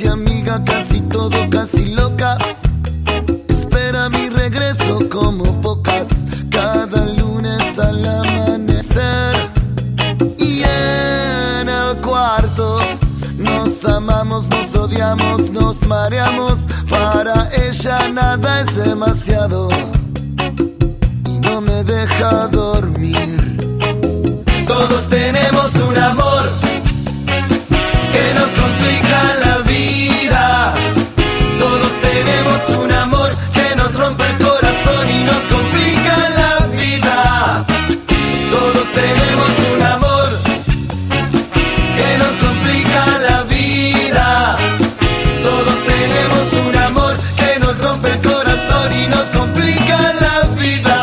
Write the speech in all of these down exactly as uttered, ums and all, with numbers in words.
casi amiga, casi todo, casi loca. Espera mi regreso como pocas, cada lunes al amanecer. Y en el cuarto nos amamos, nos odiamos, nos mareamos. Para ella nada es demasiado y no me deja dormir. Todos tenemos un amor que nos complica la vida. Todos tenemos un amor que nos rompe el corazón y nos complica la vida. Todos tenemos un amor que nos complica la vida. Todos tenemos un amor que nos rompe el corazón y nos complica la vida.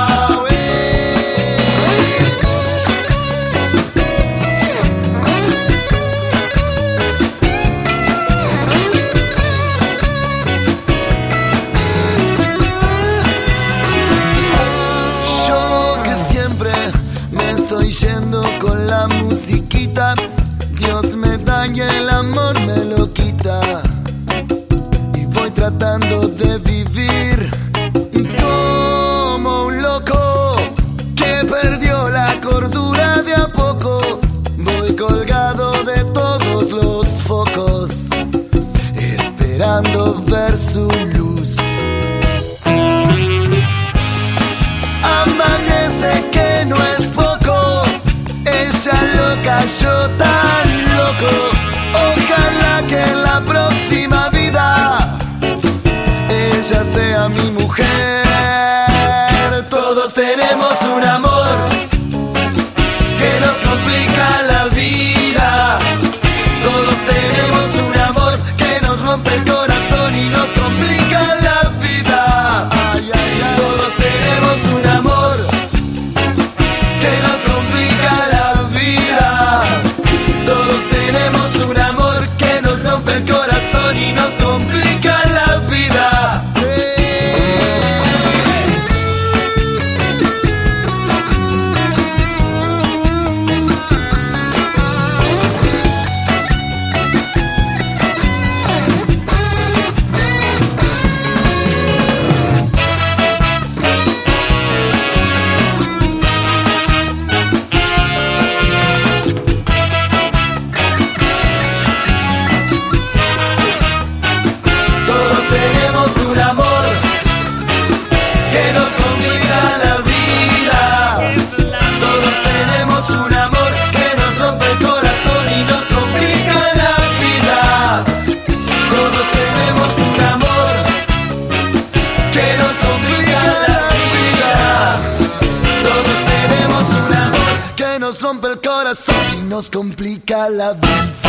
Estoy yendo con la musiquita, Dios me da y el amor me lo quita. Y voy tratando de vivir como un loco que perdió la cordura de a poco. Voy colgado de todos los focos, esperando ver su luz. Amanece que no es poco, ella loca, yo tan loco. Ojalá que en la próxima vida ella sea mi mujer. Todos tenemos un amor que nos complica la vida. Todos tenemos un amor que nos rompe el corazón y nos complica la vida. Ay, ay, ay. Todos tenemos un amor que nos complica la vida. Todos tenemos un amor que nos rompe el corazón y nos complica la vida. Un amor que nos complica la vida. Todos tenemos un amor que nos rompe el corazón y nos complica la vida. Todos tenemos un amor que nos complica la vida. Todos tenemos un amor que nos rompe el corazón y nos complica la vida.